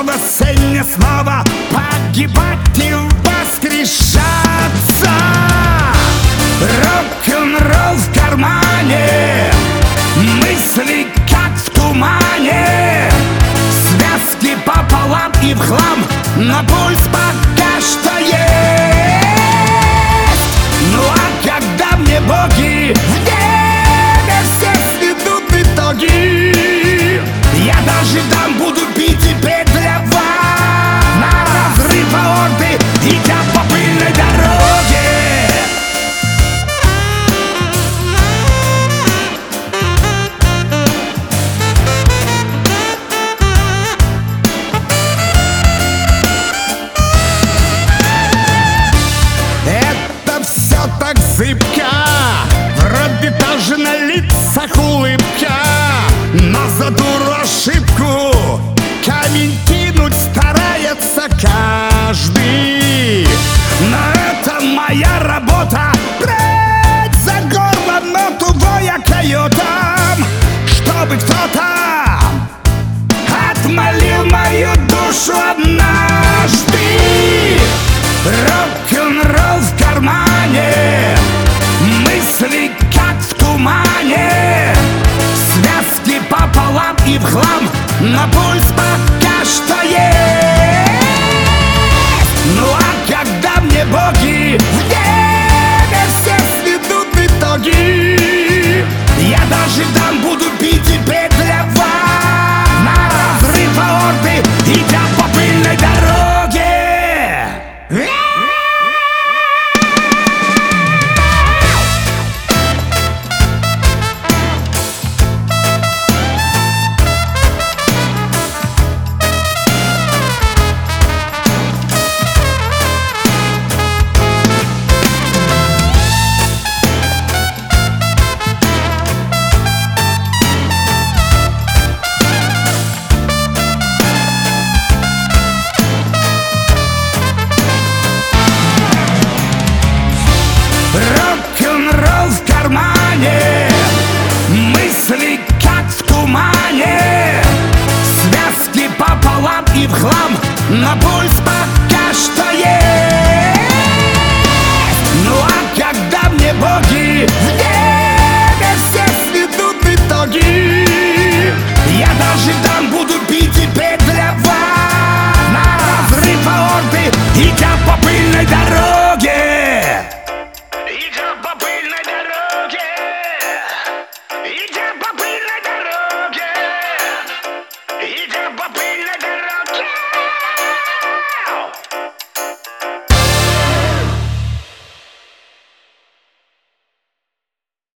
Чтобы сын снова погибать и воскрешаться. Рок-н-ролл в кармане, мысли как в тумане, связки пополам и в хлам, но пульс пока что есть. Ну а когда мне боги в небе все сведут итоги, я даже там буду пить и петь для вас на разрыв аорты, идя по пыльной дороге. Это все так зыбко, вроде даже на лицах улыбка, но за дуру ошибку камень кинуть старается каждый. Но это моя работа — брать за горло ноту воя койотам, чтобы кто-то отмолил мою душу однажды. Рок-н-ролл в кармане, мысли как в тумане, связки пополам и в хлам, но пульс пока что есть. Ну а когда мне боги в небе все сведут итоги, я даже там буду пить и петь для вас на разрыв аорты, идя по пыльной дороге. Рок-н-ролл в кармане, мысли как в тумане, связки пополам и в хлам, но пульс